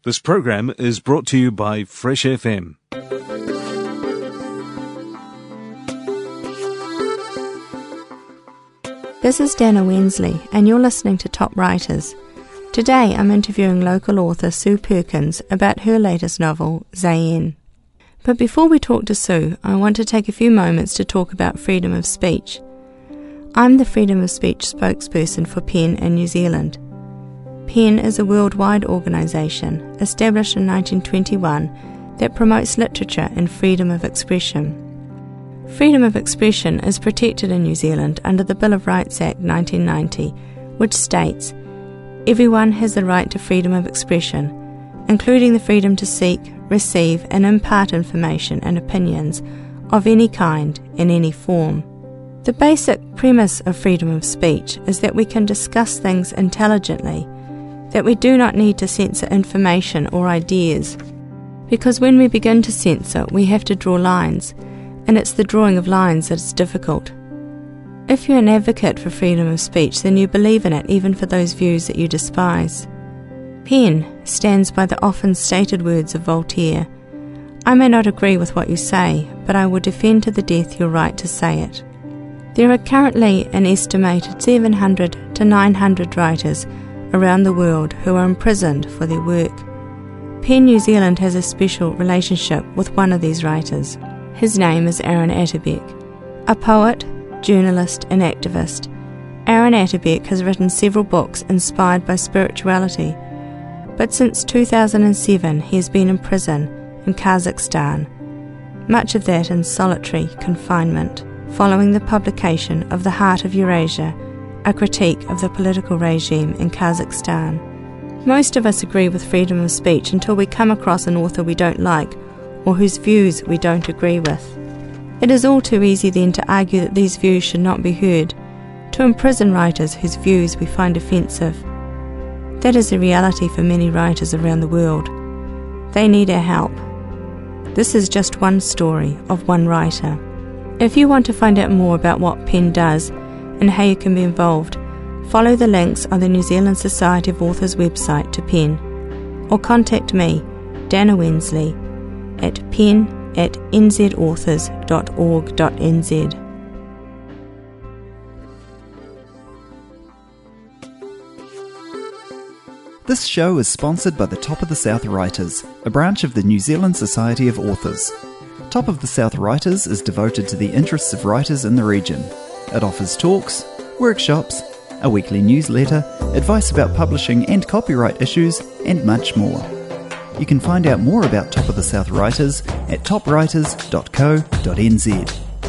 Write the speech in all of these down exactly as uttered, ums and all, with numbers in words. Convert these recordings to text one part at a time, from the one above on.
This program is brought to you by Fresh F M. This is Dana Wensley, and you're listening to Top Writers. Today I'm interviewing local author Sue Perkins about her latest novel, Zayen. But before we talk to Sue, I want to take a few moments to talk about freedom of speech. I'm the freedom of speech spokesperson for PEN in New Zealand. PEN is a worldwide organisation established in nineteen twenty-one that promotes literature and freedom of expression. Freedom of expression is protected in New Zealand under the Bill of Rights Act nineteen ninety, which states, "Everyone has the right to freedom of expression, including the freedom to seek, receive and impart information and opinions of any kind in any form." The basic premise of freedom of speech is that we can discuss things intelligently, that we do not need to censor information or ideas, because when we begin to censor, we have to draw lines, and it's the drawing of lines that is difficult. If you're an advocate for freedom of speech, then you believe in it even for those views that you despise. PEN stands by the often stated words of Voltaire, "I may not agree with what you say, but I will defend to the death your right to say it." There are currently an estimated seven hundred to nine hundred writers around the world who are imprisoned for their work. PEN New Zealand has a special relationship with one of these writers. His name is Aaron Atterbeck. A poet, journalist and activist, Aaron Atterbeck has written several books inspired by spirituality, but since two thousand seven he has been in prison in Kazakhstan, much of that in solitary confinement, following the publication of The Heart of Eurasia, a critique of the political regime in Kazakhstan. Most of us agree with freedom of speech until we come across an author we don't like or whose views we don't agree with. It is all too easy then to argue that these views should not be heard, to imprison writers whose views we find offensive. That is the reality for many writers around the world. They need our help. This is just one story of one writer. If you want to find out more about what PEN does and how you can be involved, follow the links on the New Zealand Society of Authors website to PEN, or contact me, Dana Wensley, at pen at n z authors dot org dot n z. This show is sponsored by the Top of the South Writers, a branch of the New Zealand Society of Authors. Top of the South Writers is devoted to the interests of writers in the region. It offers talks, workshops, a weekly newsletter, advice about publishing and copyright issues, and much more. You can find out more about Top of the South Writers at top writers dot co dot n z.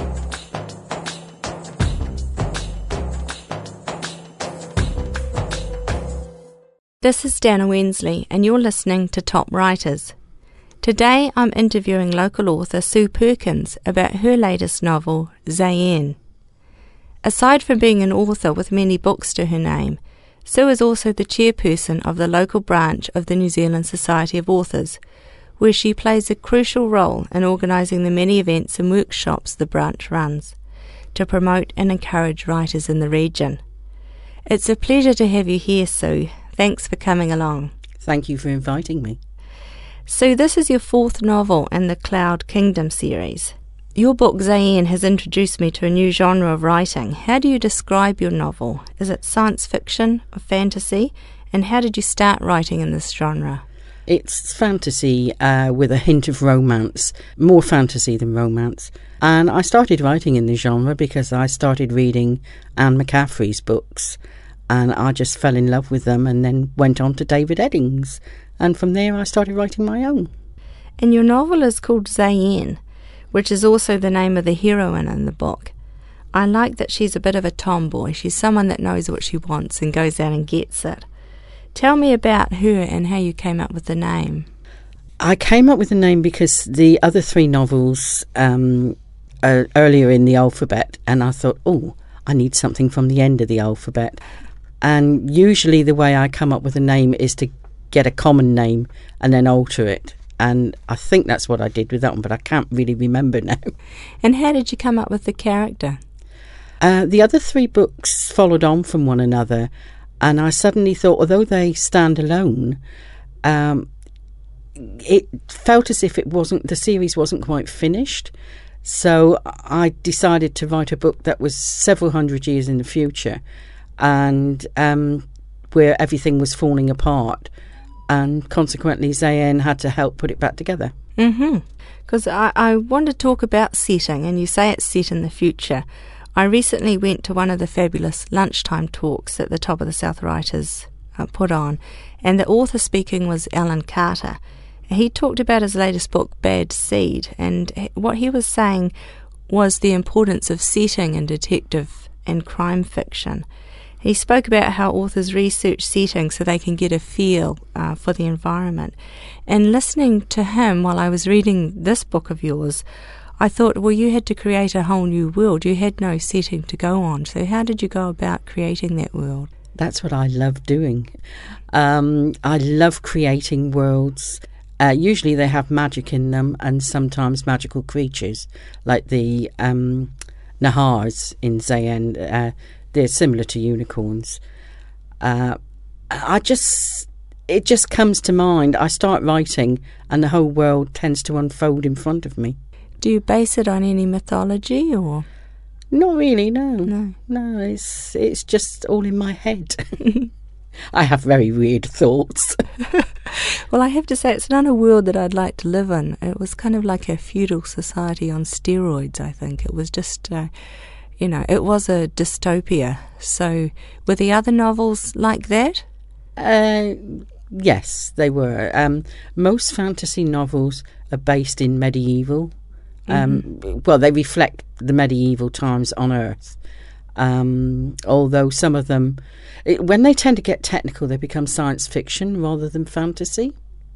This is Dana Wensley, and you're listening to Top Writers. Today I'm interviewing local author Sue Perkins about her latest novel, Zayen. Aside from being an author with many books to her name, Sue is also the chairperson of the local branch of the New Zealand Society of Authors, where she plays a crucial role in organising the many events and workshops the branch runs to promote and encourage writers in the region. It's a pleasure to have you here, Sue. Thanks for coming along. Thank you for inviting me. Sue, this is your fourth novel in the Cloud Kingdom series. Your book, Zayen, has introduced me to a new genre of writing. How do you describe your novel? Is it science fiction or fantasy? And how did you start writing in this genre? It's fantasy uh, with a hint of romance, more fantasy than romance. And I started writing in the genre because I started reading Anne McCaffrey's books, and I just fell in love with them and then went on to David Eddings. And from there I started writing my own. And your novel is called Zayen, which is also the name of the heroine in the book. I like that she's a bit of a tomboy. She's someone that knows what she wants and goes out and gets it. Tell me about her and how you came up with the name. I came up with the name because the other three novels um, are earlier in the alphabet, and I thought, oh, I need something from the end of the alphabet. And usually the way I come up with a name is to get a common name and then alter it. And I think that's what I did with that one, but I can't really remember now. And how did you come up with the character? Uh, the other three books followed on from one another, and I suddenly thought, although they stand alone, um, it felt as if it wasn't, the series wasn't quite finished. So I decided to write a book that was several hundred years in the future, and um, where everything was falling apart, and consequently Zayn had to help put it back together. Mm-hmm. Because I, I want to talk about setting, and you say it's set in the future. I recently went to one of the fabulous lunchtime talks that the Top of the South writers uh, put on, and the author speaking was Alan Carter. He talked about his latest book, Bad Seed, and what he was saying was the importance of setting in detective and crime fiction. He spoke about how authors research settings so they can get a feel uh, for the environment. And listening to him while I was reading this book of yours, I thought, well, you had to create a whole new world. You had no setting to go on. So how did you go about creating that world? That's what I love doing. Um, I love creating worlds. Uh, usually they have magic in them, and sometimes magical creatures, like the um, Nahars in Zayn. Uh, they're similar to unicorns. Uh, I just, it just comes to mind. I start writing, and the whole world tends to unfold in front of me. Do you base it on any mythology, or? Not really, no. No. No, it's it's just all in my head. I have very weird thoughts. Well, I have to say, it's not a world that I'd like to live in. It was kind of like a feudal society on steroids, I think. It was just, uh, you know, it was a dystopia. So were the other novels like that? Uh, yes, they were. Um, most fantasy novels are based in medieval. Um, mm-hmm. Well, they reflect the medieval times on Earth. Um, although some of them, it, when they tend to get technical, they become science fiction rather than fantasy.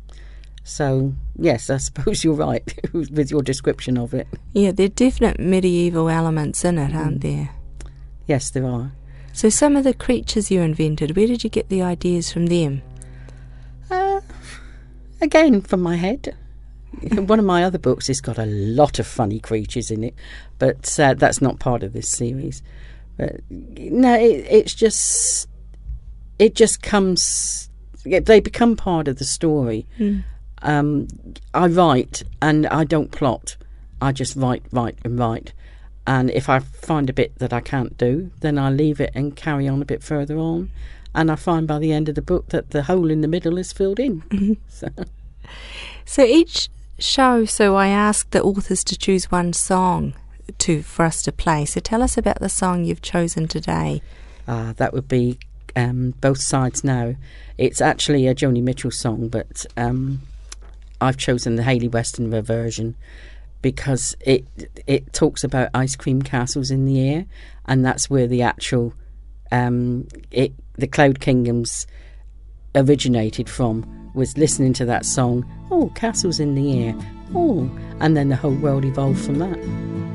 So, yes, I suppose you're right with your description of it. Yeah, there are definite medieval elements in it, aren't Mm. there? Yes, there are. So some of the creatures you invented, where did you get the ideas from them? Uh, again, from my head. One of my other books has got a lot of funny creatures in it, but uh, that's not part of this series. But no, it, it's just it just comes. They become part of the story. Mm. Um, I write and I don't plot. I just write, write, and write. And if I find a bit that I can't do, then I leave it and carry on a bit further on. And I find by the end of the book that the hole in the middle is filled in. Mm-hmm. So. so each show, so I asked the authors to choose one song to for us to play. So tell us about the song you've chosen today. Uh, that would be um, Both Sides Now. It's actually a Joni Mitchell song, but um, I've chosen the Hayley Westenra version because it it talks about ice cream castles in the air, and that's where the actual um, it the Cloud Kingdoms originated from. Was listening to that song, oh, castles in the air, oh, and then the whole world evolved from that.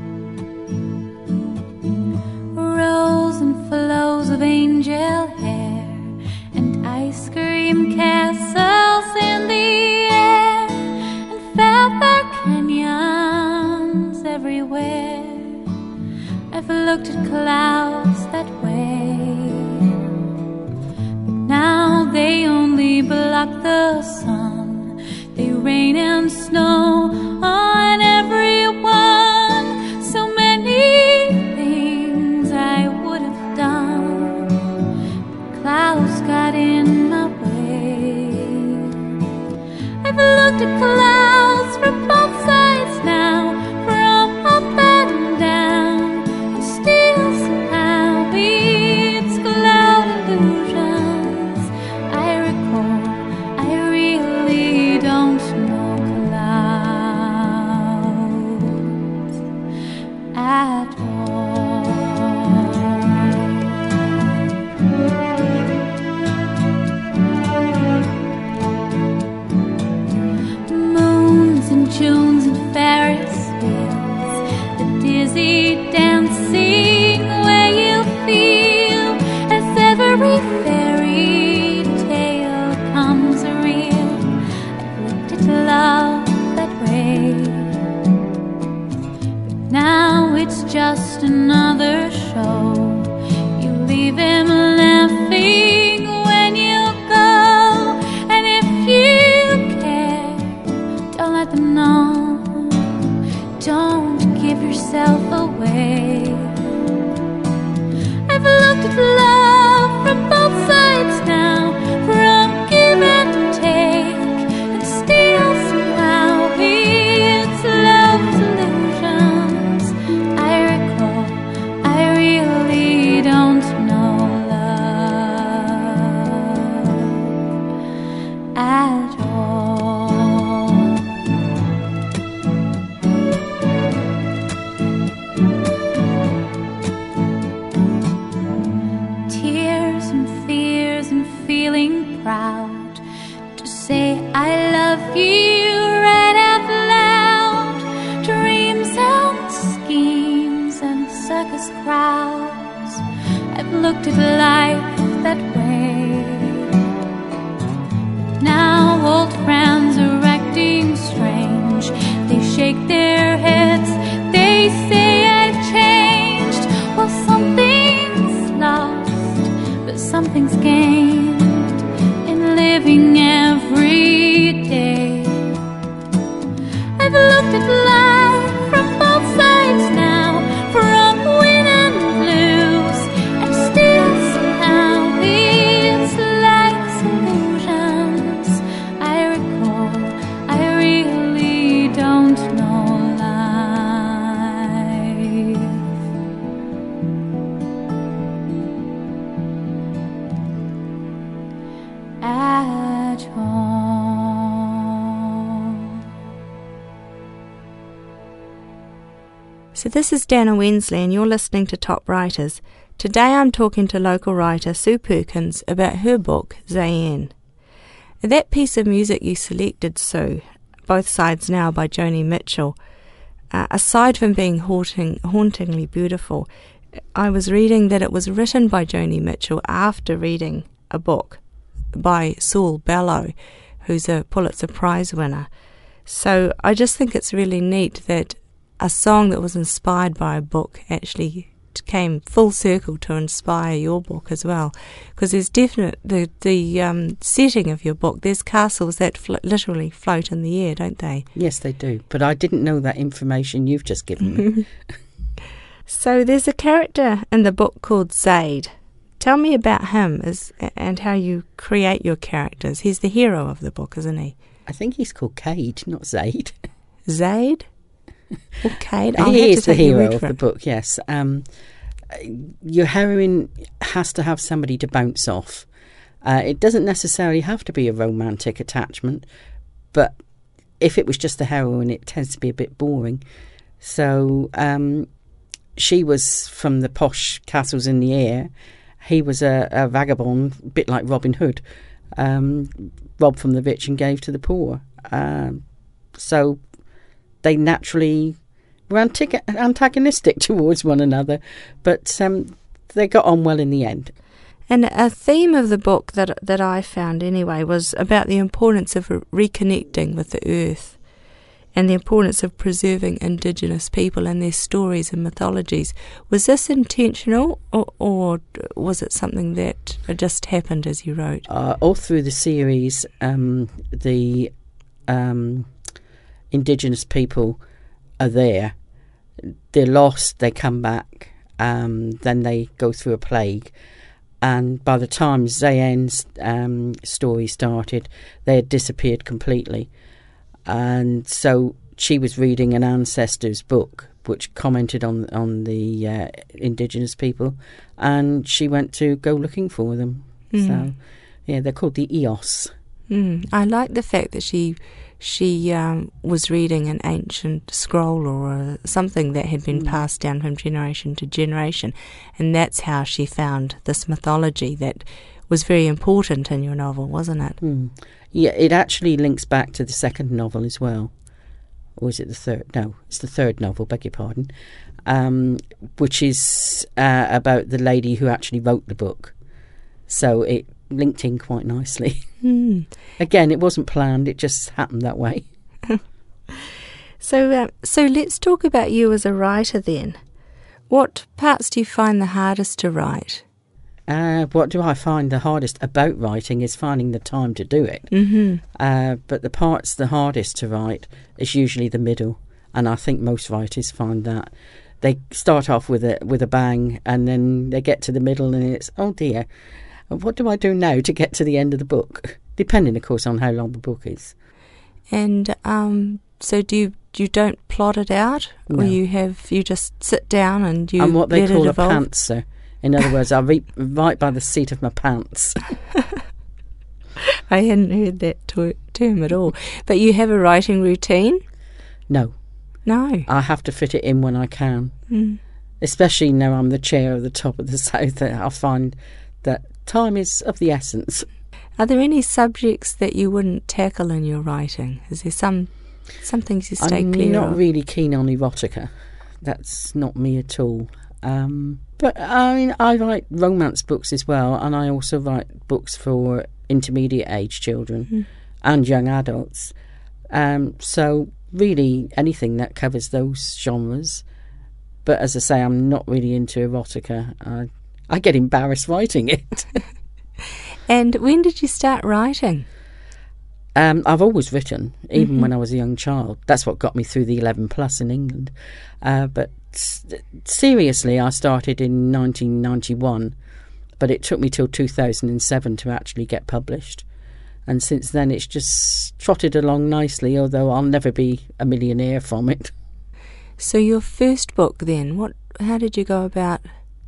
Rolls and flows of angel hair and ice cream castles in the air and feather canyons everywhere. I've looked at clouds that way, but now they only block the sun. They rain and snow on everyone. So many things I would have done, but clouds got in my way. I've looked at clouds from both sides now, from up and down, and still somehow it's cloud illusions. I recall I really don't know clouds at all. Moons and Junes and Ferris wheels, the dizzy dancing where you feel as every fairy tale comes real. I've looked at love that way, but now it's just another show. You leave him laughing when you go, and if you care, love you right out loud. Dreams and schemes and circus crowds. I've looked at life that way. Now old friends are acting strange. They shake their heads. They say I've changed. Well, something's lost, but something's gained in living every day. I've looked at life from both sides now, from win and lose, and still somehow these life's illusions I recall. I really don't know life at all. So this is Dana Wensley and you're listening to Top Writers. Today I'm talking to local writer Sue Perkins about her book, Zayn. That piece of music you selected, Sue, Both Sides Now by Joni Mitchell, uh, aside from being haunting, hauntingly beautiful, I was reading that it was written by Joni Mitchell after reading a book by Saul Bellow, who's a Pulitzer Prize winner. So I just think it's really neat that a song that was inspired by a book actually came full circle to inspire your book as well, because there's definite the the um, setting of your book. There's castles that fl- literally float in the air, don't they? Yes, they do. But I didn't know that information you've just given me. So there's a character in the book called Zaid. Tell me about him as, and how you create your characters. He's the hero of the book, isn't he? I think he's called Cade, not Zaid. Zaid? Or Cade? I'll he have is to the take your hero word of for the it. book, yes. Um, your heroine has to have somebody to bounce off. Uh, it doesn't necessarily have to be a romantic attachment, but if it was just the heroine, it tends to be a bit boring. So um, she was from the posh castles in the air. He was a, a vagabond, a bit like Robin Hood, um, robbed from the rich and gave to the poor. Um, so they naturally were antig- antagonistic towards one another, but um, they got on well in the end. And a theme of the book that that I found anyway was about the importance of re- reconnecting with the earth and the importance of preserving Indigenous people and their stories and mythologies. Was this intentional, or, or was it something that just happened as you wrote? Uh, all through the series, um, the um, Indigenous people are there. They're lost, they come back, um, then they go through a plague. And by the time Zayn's um, story started, they had disappeared completely. And so she was reading an ancestor's book which commented on on the uh, Indigenous people, and she went to go looking for them. Mm. So, yeah, they're called the Eos. Mm. I like the fact that she she um, was reading an ancient scroll or uh, something that had been mm. passed down from generation to generation, and that's how she found this mythology that was very important in your novel, wasn't it? Mm. Yeah, it actually links back to the second novel as well. Or is it the third? No, it's the third novel, beg your pardon, um, which is uh, about the lady who actually wrote the book. So it linked in quite nicely. Mm. Again, it wasn't planned, it just happened that way. So, uh, so let's talk about you as a writer then. What parts do you find the hardest to write? Uh, what do I find the hardest about writing is finding the time to do it. Mm-hmm. Uh, but the parts the hardest to write is usually the middle, and I think most writers find that. They start off with a with a bang, and then they get to the middle, and it's, oh dear, what do I do now to get to the end of the book? Depending, of course, on how long the book is. And um, so do you you don't plot it out, No. or you have you just sit down and you I'm what they let call it a evolve? pantser. In other words, I re- write by the seat of my pants. I hadn't heard that to- term at all. But you have a writing routine? No, No. I have to fit it in when I can. Mm. Especially now I'm the chair of the Top of the South. I find that time is of the essence. Are there any subjects that you wouldn't tackle in your writing? Is there some some things you stay I'm clear not of? really keen on erotica. That's not me at all. Um, but I mean, I write romance books as well, and I also write books for intermediate age children Mm. and young adults. Um, so really anything that covers those genres. But as I say, I'm not really into erotica. I, I get embarrassed writing it. And when did you start writing? Um, I've always written, even Mhm. when I was a young child. That's what got me through the eleven plus in England. Uh, but s- seriously, I started in nineteen ninety-one, but it took me till two thousand seven to actually get published. And since then, it's just trotted along nicely, although I'll never be a millionaire from it. So your first book then, what? How did you go about?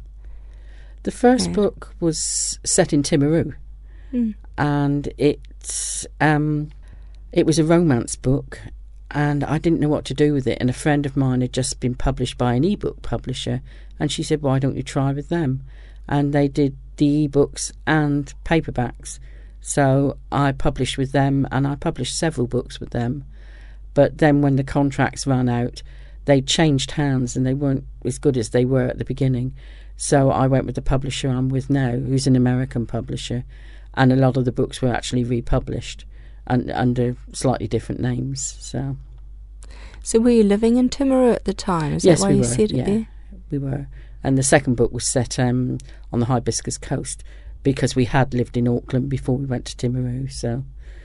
The first Yeah. book was set in Timaru, Mm. and it um, it was a romance book, and I didn't know what to do with it. And a friend of mine had just been published by an ebook publisher, and she said, "Why don't you try with them?" And they did the ebooks and paperbacks, so I published with them, and I published several books with them. But then when the contracts ran out, they changed hands, and they weren't as good as they were at the beginning. So I went with the publisher I'm with now, who's an American publisher, and a lot of the books were actually republished and under slightly different names. So So were you living in Timaru at the time? Is yes, that why we you were. said it yeah, there? we were. And the second book was set um, on the Hibiscus Coast because we had lived in Auckland before we went to Timaru. So,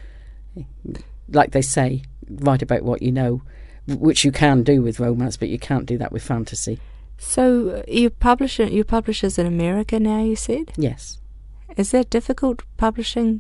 like they say, write about what you know, which you can do with romance, but you can't do that with fantasy. So uh, you publish it. You publish as in America now. You said. Yes. Is that difficult publishing?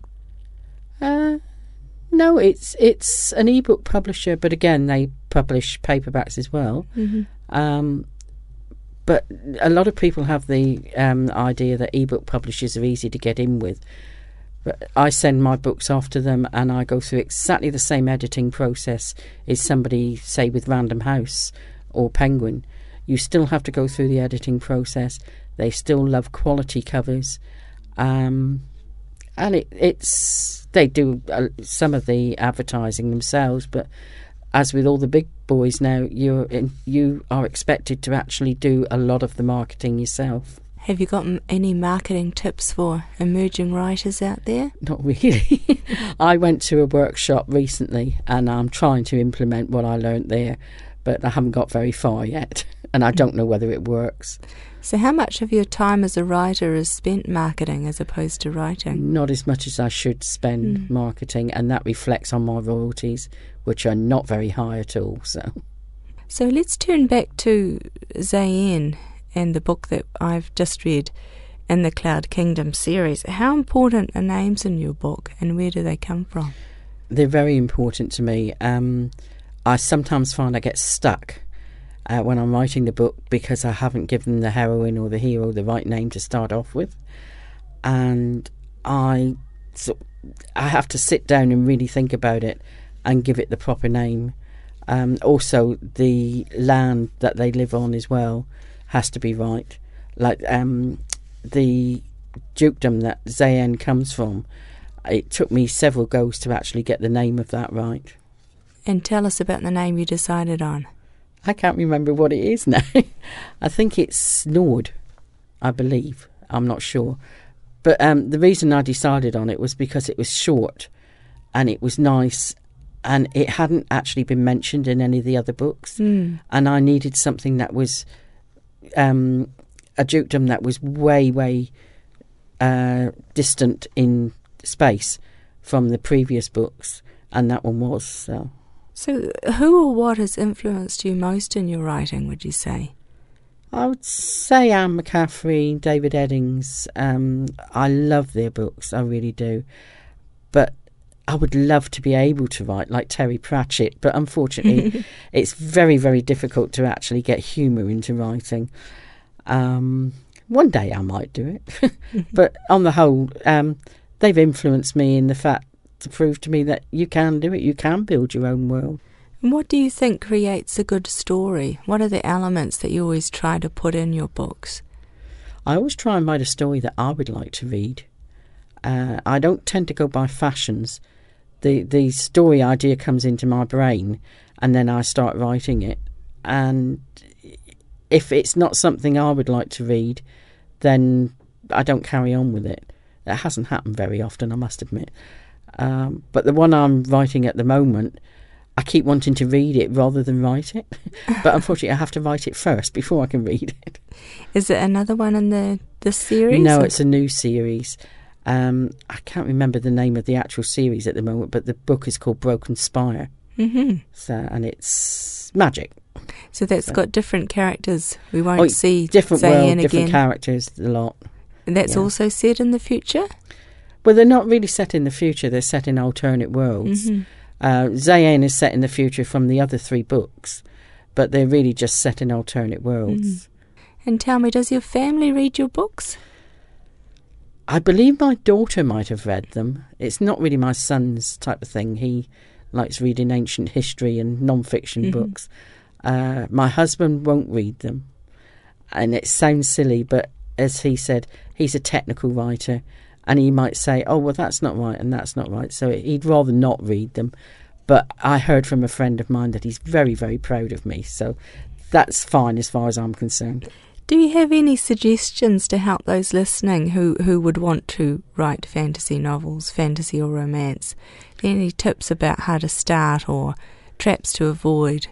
Uh, no, it's it's an ebook publisher, but again, they publish paperbacks as well. Mm-hmm. Um, but a lot of people have the um, idea that ebook publishers are easy to get in with. But I send my books off to them, and I go through exactly the same editing process as somebody, say, with Random House or Penguin. You still have to go through the editing process. They still love quality covers. Um, and it, it's they do uh, some of the advertising themselves, but as with all the big boys now, you're in, you are expected to actually do a lot of the marketing yourself. Have you got m- any marketing tips for emerging writers out there? Not really. I went to a workshop recently, and I'm trying to implement what I learnt there, but I haven't got very far yet, and I don't know whether it works. So how much of your time as a writer is spent marketing as opposed to writing? Not as much as I should spend Mm. marketing, and that reflects on my royalties, which are not very high at all. So, So let's turn back to Zayn and the book that I've just read in the Cloud Kingdom series. How important are names in your book, and where do they come from? they're very important to me. Um, I sometimes find I get stuck uh, when I'm writing the book because I haven't given the heroine or the hero the right name to start off with, and I so I have to sit down and really think about it and give it the proper name. Um, also, the land that they live on as well has to be right. Like um, the dukedom that Zayn comes from, it took me several goes to actually get the name of that right. And tell us about the name you decided on. I can't remember what it is now. I think it's Nord, I believe. I'm not sure. But um, the reason I decided on it was because it was short and it was nice, and it hadn't actually been mentioned in any of the other books. Mm. And I needed something that was um, a dukedom that was way, way uh, distant in space from the previous books, and that one was. So. So who or what has influenced you most in your writing, would you say? I would say Anne McCaffrey, David Eddings. Um, I love their books, I really do. But I would love to be able to write like Terry Pratchett, but unfortunately it's very, very difficult to actually get humour into writing. Um, one day I might do it. But on the whole, um, they've influenced me in the fact to prove to me that you can do it, you can build your own world. And what do you think creates a good story? What are the elements that you always try to put in your books? I always try and write a story that I would like to read. Uh, I don't tend to go by fashions. The the story idea comes into my brain, and then I start writing it. And if it's not something I would like to read, then I don't carry on with it. That hasn't happened very often, I must admit. Um, but the one I'm writing at the moment, I keep wanting to read it rather than write it. But unfortunately, I have to write it first before I can read it. Is it another one in the, the series? No, or? It's a new series. Um, I can't remember the name of the actual series at the moment, but the book is called Broken Spire. Mm-hmm. So, and it's magic. So that's so. got different characters. We won't oh, see different Zayn world, again. different characters, a lot. And that's yeah. also set in the future? Well, they're not really set in the future. They're set in alternate worlds. Mm-hmm. Uh, Zayn is set in the future from the other three books, but they're really just set in alternate worlds. Mm-hmm. And tell me, does your family read your books? I believe my daughter might have read them. It's not really my son's type of thing. He likes reading ancient history and non-fiction mm-hmm. books. Uh, my husband won't read them. And it sounds silly, but as he said, he's a technical writer, and he might say, oh, well, that's not right and that's not right. So he'd rather not read them. But I heard from a friend of mine that he's very, very proud of me. So that's fine as far as I'm concerned. Do you have any suggestions to help those listening who, who would want to write fantasy novels, fantasy or romance? Any tips about how to start or traps to avoid?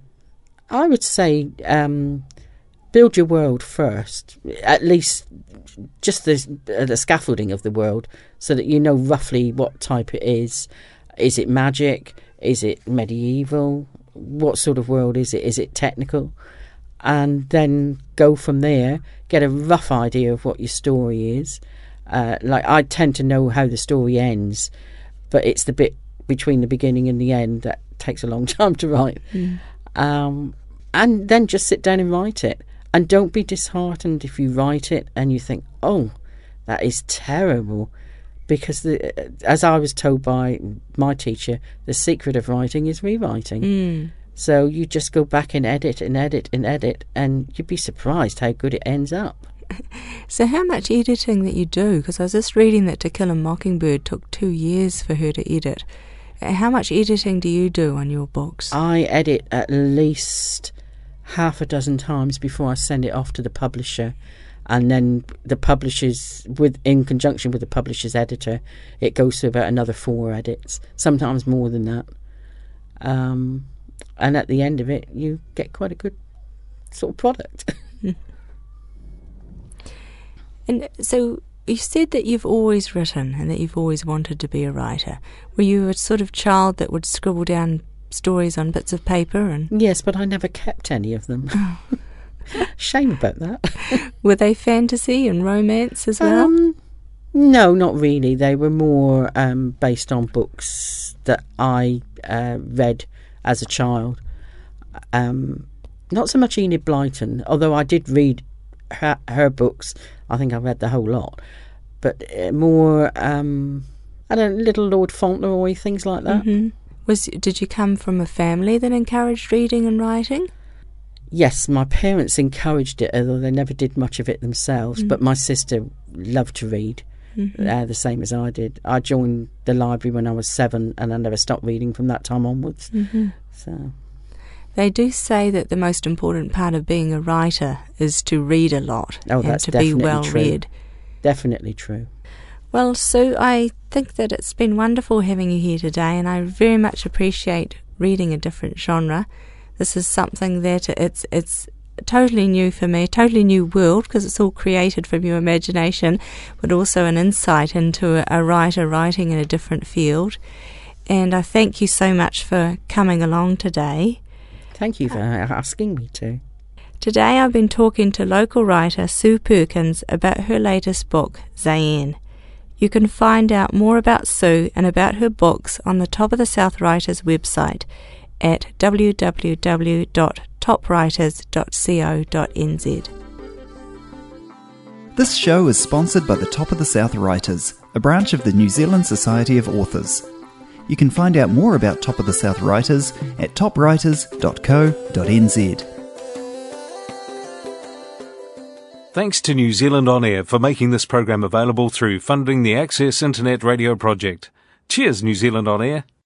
I would say um, build your world first, at least just the, uh, the scaffolding of the world, so that you know roughly what type it is. Is it magic? Is it medieval? What sort of world is it? Is it technical? And then go from there, get a rough idea of what your story is. Uh, like I tend to know how the story ends, but it's the bit between the beginning and the end that takes a long time to write. Mm. Um, and then just sit down and write it. And don't be disheartened if you write it and you think, oh, that is terrible. Because the, as I was told by my teacher, the secret of writing is rewriting. Mm. So you just go back and edit and edit and edit, and you'd be surprised how good it ends up. So how much editing that you do? Because I was just reading that To Kill a Mockingbird took two years for her to edit. How much editing do you do on your books? I edit at least half a dozen times before I send it off to the publisher. And then the publishers, with in conjunction with the publisher's editor, it goes through about another four edits, sometimes more than that. Um... And at the end of it, you get quite a good sort of product. And so you said that you've always written and that you've always wanted to be a writer. Were you a sort of child that would scribble down stories on bits of paper? And yes, but I never kept any of them. Shame about that. Were they fantasy and romance as well? Um, no, not really. They were more um, based on books that I uh, read as a child. Um, not so much Enid Blyton, although I did read her, her books. I think I read the whole lot. But uh, more, um, I don't know, Little Lord Fauntleroy, things like that. Mm-hmm. Was Did you come from a family that encouraged reading and writing? Yes, my parents encouraged it, although they never did much of it themselves. Mm-hmm. But my sister loved to read. Mm-hmm. Uh, the same as I did. I joined the library when I was seven, and I never stopped reading from that time onwards. Mm-hmm. So, they do say that the most important part of being a writer is to read a lot oh, and that's to be definitely well true. read. Definitely true. Well, Sue, I think that it's been wonderful having you here today, and I very much appreciate reading a different genre. This is something that it's it's. totally new for me, totally new world, because it's all created from your imagination, but also an insight into a, a writer writing in a different field. And I thank you so much for coming along today. Thank you for asking me to. Today I've been talking to local writer Sue Perkins about her latest book, Zayn. You can find out more about Sue and about her books on the Top of the South Writers website at w w w dot top writers dot co dot n z. This show is sponsored by the Top of the South Writers, a branch of the New Zealand Society of Authors. You can find out more about Top of the South Writers at top writers dot co dot n z. Thanks to New Zealand On Air for making this program available through funding the Access Internet Radio project. Cheers, New Zealand On Air.